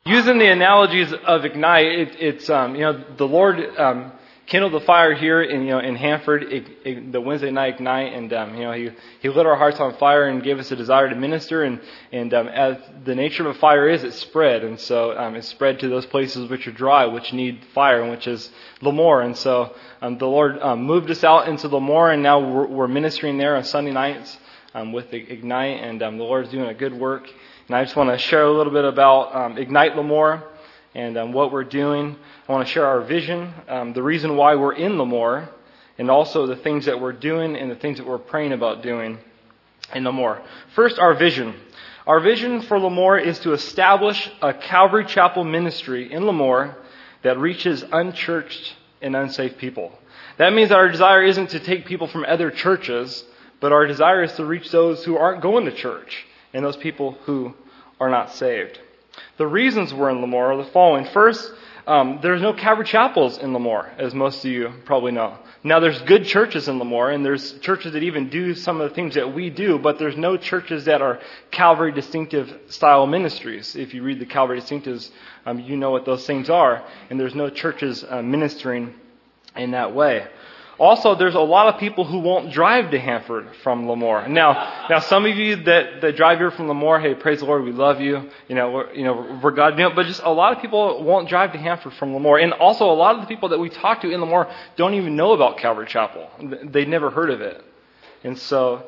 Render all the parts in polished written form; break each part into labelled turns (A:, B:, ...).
A: Using the analogies of Ignite, it's the Lord kindled the fire here in Hanford, the Wednesday night Ignite, and He lit our hearts on fire and gave us a desire to minister. And as the nature of a fire is, it spread, and so it spread to those places which are dry, which need fire, and which is Lemoore. And so the Lord moved us out into Lemoore, and now we're ministering there on Sunday nights with Ignite, and the Lord's doing a good work. And I just want to share a little bit about Ignite Lemoore and what we're doing. I want to share our vision, the reason why we're in Lemoore, and also the things that we're doing and the things that we're praying about doing in Lemoore. First, our vision. Our vision for Lemoore is to establish a Calvary Chapel ministry in Lemoore that reaches unchurched and unsaved people. That means that our desire isn't to take people from other churches, but our desire is to reach those who aren't going to church and those people who are not saved. The reasons we're in Lemoore are the following. First, there's no Calvary Chapels in Lemoore, as most of you probably know. Now, there's good churches in Lemoore, and there's churches that even do some of the things that we do, but there's no churches that are Calvary distinctive style ministries. If you read the Calvary distinctives, you know what those things are, and there's no churches ministering in that way. Also, there's a lot of people who won't drive to Hanford from Lemoore. Now, some of you that drive here from Lemoore, hey, praise the Lord, we love you. We're God. But just a lot of people won't drive to Hanford from Lemoore, and also a lot of the people that we talk to in Lemoore don't even know about Calvary Chapel. They've never heard of it, and so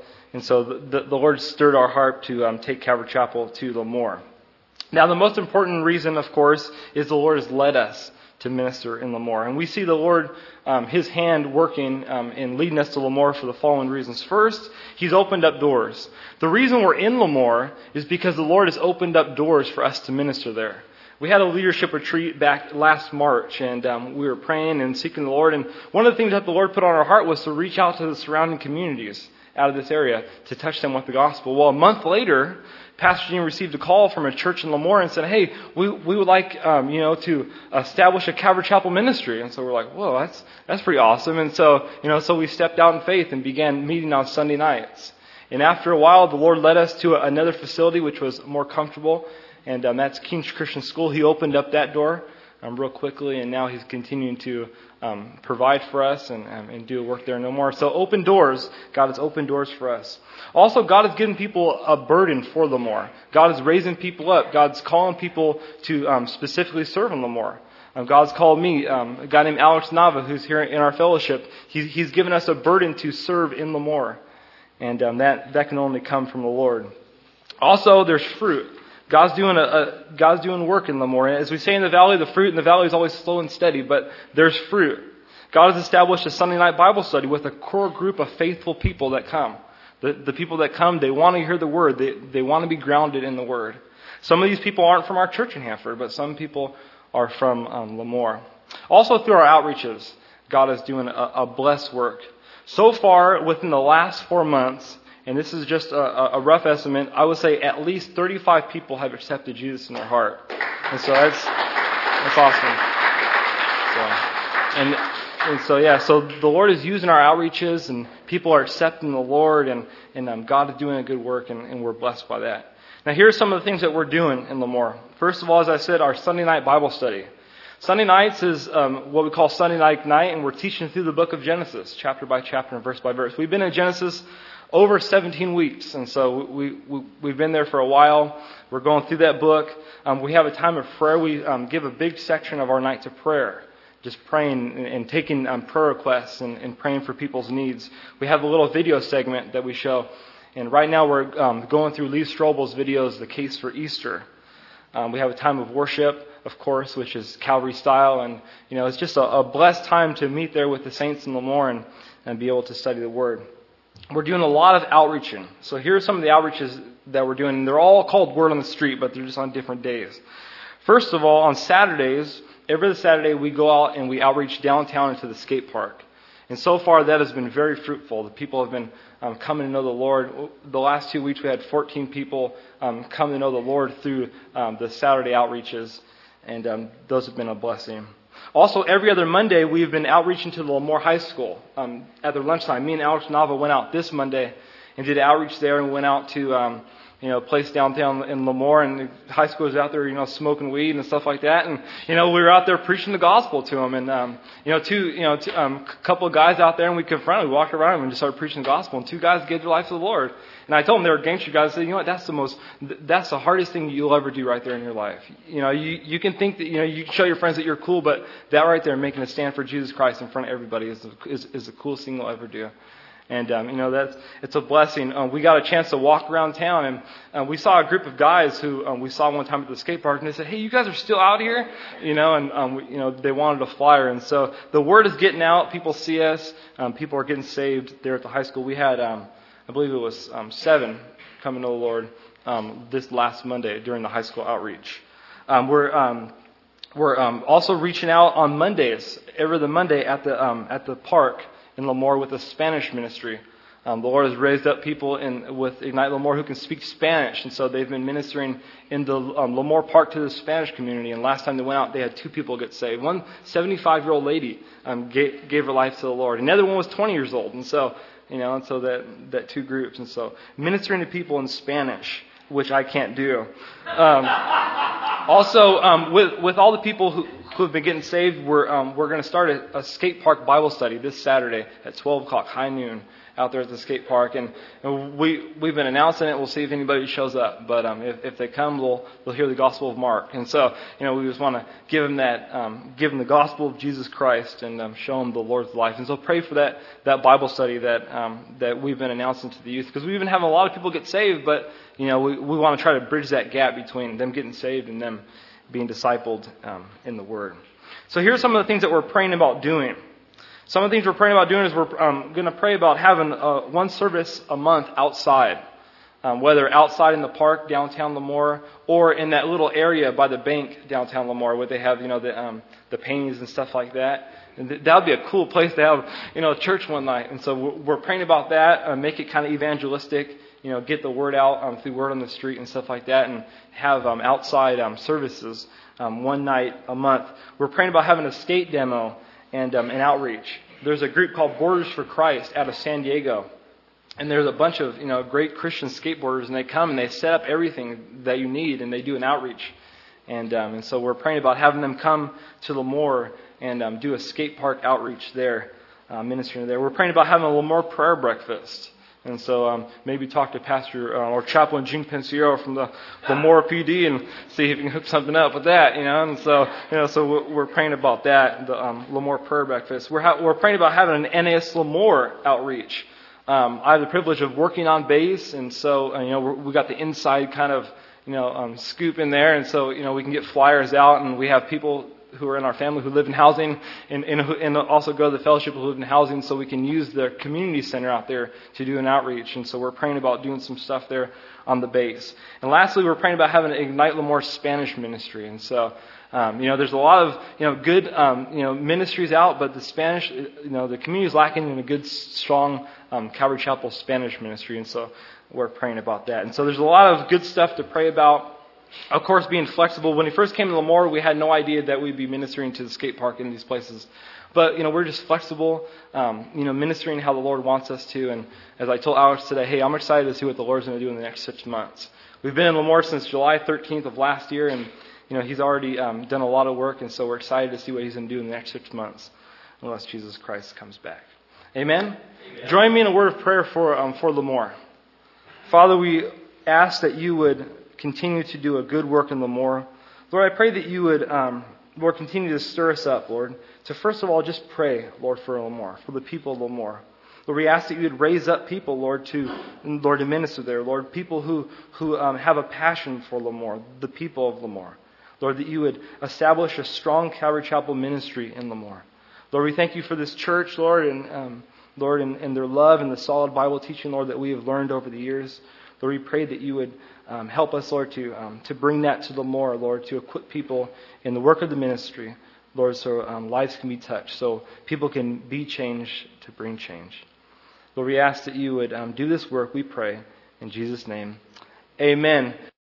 A: the Lord stirred our heart to take Calvary Chapel to Lemoore. Now, the most important reason, of course, is the Lord has led us to minister in Lemoore. And we see the Lord, His hand working in leading us to Lemoore for the following reasons. First, He's opened up doors. The reason we're in Lemoore is because the Lord has opened up doors for us to minister there. We had a leadership retreat back last March, and we were praying and seeking the Lord. And one of the things that the Lord put on our heart was to reach out to the surrounding communities out of this area to touch them with the gospel. Well, a month later, Pastor Gene received a call from a church in Lemoore and said, hey, we would like, to establish a Calvary Chapel ministry. And so we're like, whoa, that's pretty awesome. And so, so we stepped out in faith and began meeting on Sunday nights. And after a while, the Lord led us to another facility which was more comfortable. And that's King's Christian School. He opened up that door real quickly, and now He's continuing to provide for us and do work there no more. So open doors. God has opened doors for us. Also, God has given people a burden for Lemoore. God is raising people up. God's calling people to specifically serve in Lemoore. God's called me, a guy named Alex Nava, who's here in our fellowship. He's given us a burden to serve in Lemoore. And that can only come from the Lord. Also, there's fruit. God's doing work in Lemoore. As we say in the valley, the fruit in the valley is always slow and steady, but there's fruit. God has established a Sunday night Bible study with a core group of faithful people that come. The people that come, they want to hear the Word. They want to be grounded in the Word. Some of these people aren't from our church in Hanford, but some people are from Lemoore. Also, through our outreaches, God is doing a blessed work. So far, within the last 4 months, and this is just a rough estimate, I would say at least 35 people have accepted Jesus in their heart. And so that's awesome. So the Lord is using our outreaches, and people are accepting the Lord, and God is doing a good work, and we're blessed by that. Now, here are some of the things that we're doing in Lemoore. First of all, as I said, our Sunday night Bible study. Sunday nights is what we call Sunday Night Night, and we're teaching through the book of Genesis, chapter by chapter and verse by verse. We've been in Genesis over 17 weeks, and so we've been there for a while. We're going through that book. We have a time of prayer. We give a big section of our night to prayer, just praying and taking prayer requests and praying for people's needs. We have a little video segment that we show, and right now we're going through Lee Strobel's videos, The Case for Easter. We have a time of worship, of course, which is Calvary style, and it's just a blessed time to meet there with the saints in Lemoore and be able to study the Word. We're doing a lot of outreaching. So here are some of the outreaches that we're doing. They're all called Word on the Street, but they're just on different days. First of all, on Saturdays, every Saturday we go out and we outreach downtown into the skate park. And so far that has been very fruitful. The people have been coming to know the Lord. The last 2 weeks we had 14 people come to know the Lord through the Saturday outreaches, and those have been a blessing. Also, every other Monday, we've been outreaching to the Lemoore High School at their lunchtime. Me and Alex Nava went out this Monday and did outreach there, and went out to place downtown in Lemoore, and the high schoolers out there, smoking weed and stuff like that. And, we were out there preaching the gospel to them. And, a couple of guys out there, and we confronted them. We walked around them and just started preaching the gospel. And 2 guys gave their life to the Lord. And I told them they were gangster guys. I said, that's the hardest thing you'll ever do right there in your life. You can think that, you can show your friends that you're cool, but that right there, making a stand for Jesus Christ in front of everybody is the coolest thing you'll ever do. And, it's a blessing. We got a chance to walk around town, and we saw a group of guys who we saw one time at the skate park, and they said, "Hey, you guys are still out here?" They wanted a flyer. And so the word is getting out. People see us. People are getting saved there at the high school. We had, I believe it was 7 coming to the Lord this last Monday during the high school outreach. We're also reaching out on Mondays, every other Monday at the park in Lemoore with a Spanish ministry. The Lord has raised up people with Ignite Lemoore who can speak Spanish, and so they've been ministering in the Lemoore Park to the Spanish community. And last time they went out, they had 2 people get saved. One 75-year-old lady gave her life to the Lord, and the other one was 20 years old. And so, that 2 groups, and so ministering to people in Spanish, which I can't do. Also, with all the people who have been getting saved, we're going to start a skate park Bible study this Saturday at 12 o'clock, high noon, out there at the skate park. And we've been announcing it. We'll see if anybody shows up. But if they come, they'll hear the Gospel of Mark. And so, we just want to give them the Gospel of Jesus Christ and show them the Lord's life. And so pray for that Bible study that we've been announcing to the youth, because we've been having a lot of people get saved, but we want to try to bridge that gap between them getting saved and them being discipled in the Word. So here's some of the things that we're praying about doing. Some of the things we're praying about doing is we're going to pray about having one service a month outside, whether outside in the park downtown Lemoore or in that little area by the bank downtown Lemoore where they have the paintings and stuff like that. And that would be a cool place to have church one night. And so we're praying about that, make it kind of evangelistic. Get the word out through word on the street and stuff like that, and have outside services one night a month. We're praying about having a skate demo and an outreach. There's a group called Borders for Christ out of San Diego, and there's a bunch of great Christian skateboarders, and they come and they set up everything that you need, and they do an outreach. And so we're praying about having them come to Lemoore and do a skate park outreach there, ministering there. We're praying about having a Lemoore prayer breakfast. And so maybe talk to Pastor or Chaplain Gene Pensiero from the Lemoore PD and see if you can hook something up with that, And so, so we're praying about that, the Lemoore Prayer Breakfast. We're praying about having an NAS Lemoore outreach. I have the privilege of working on base, and so we got the inside kind of scoop in there, and so we can get flyers out, and we have people who are in our family who live in housing and also go to the fellowship who live in housing, so we can use the community center out there to do an outreach. And so we're praying about doing some stuff there on the base. And lastly, we're praying about having an Ignite Lemoore Spanish ministry. And so, there's a lot of, good, ministries out, but the Spanish, the community is lacking in a good, strong, Calvary Chapel Spanish ministry. And so we're praying about that. And so there's a lot of good stuff to pray about. Of course, being flexible. When we first came to Lemoore, we had no idea that we'd be ministering to the skate park in these places. But, we're just flexible, ministering how the Lord wants us to. And as I told Alex today, hey, I'm excited to see what the Lord's going to do in the next 6 months. We've been in Lemoore since July 13th of last year, and, He's already done a lot of work. And so we're excited to see what He's going to do in the next 6 months, unless Jesus Christ comes back. Amen? Amen. Join me in a word of prayer for Lemoore. Father, we ask that you would continue to do a good work in Lemoore. Lord, I pray that you would, Lord, continue to stir us up, Lord, to first of all just pray, Lord, for Lemoore, for the people of Lemoore. Lord, we ask that you would raise up people, Lord, to minister there, Lord, people who have a passion for Lemoore, the people of Lemoore. Lord, that you would establish a strong Calvary Chapel ministry in Lemoore. Lord, we thank you for this church, Lord, and Lord, and their love and the solid Bible teaching, Lord, that we have learned over the years. Lord, we pray that you would help us, Lord, to bring that to Lemoore, Lord, to equip people in the work of the ministry, Lord, so lives can be touched, so people can be changed to bring change. Lord, we ask that you would do this work, we pray. In Jesus' name, amen.